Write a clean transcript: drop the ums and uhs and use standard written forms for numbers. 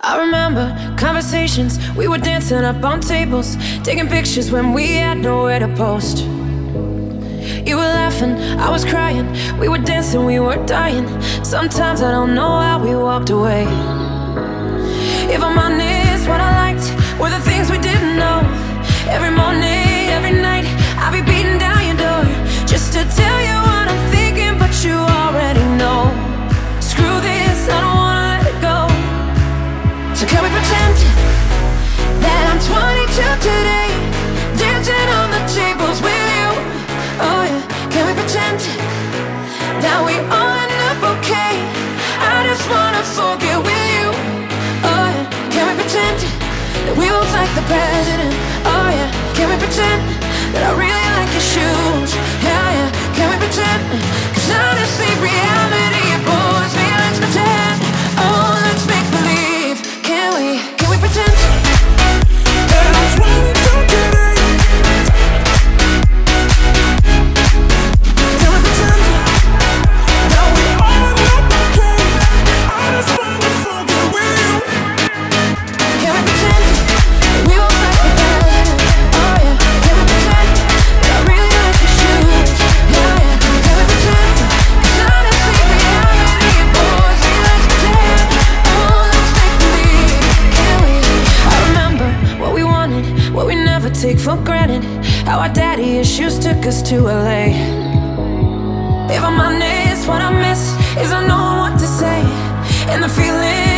I remember conversations, we were dancing up on tables, taking pictures when we had nowhere to post. You were laughing, I was crying, we were dancing, we were dying. Sometimes I don't know how we walked away. If I'm honest, what I liked were the things we didn't know. Every morning, every night, I'd be beating down your door just to tell you what I'm thinking, but you already know. Screw this, I don't wanna let it go. So can we pretend that I'm 22 today, dancing on the tables with you? Oh yeah, can we pretend that we all end up okay? I just wanna forget with you. Oh yeah, can we pretend that we both like the president? Oh yeah, can we pretend that I really like your shoes? Yeah, yeah, can we pretend? 'Cause honestly, reality bores me. Let's pretend, oh, let's make believe. Can we pretend that I'm 22 today? Can we pretend that we all look okay? I just wanna forget with you. Can we pretend that we both like the president? Oh yeah, can we pretend that I really like your shoes? Yeah, yeah, can we pretend? 'Cause honestly, reality bores me. Let's pretend, oh, let's make believe. Can we? I remember what we wanted, what we never take for granted. How our daddy issues took us to LA. If I'm honest, what I miss is I know what to say, and the feeling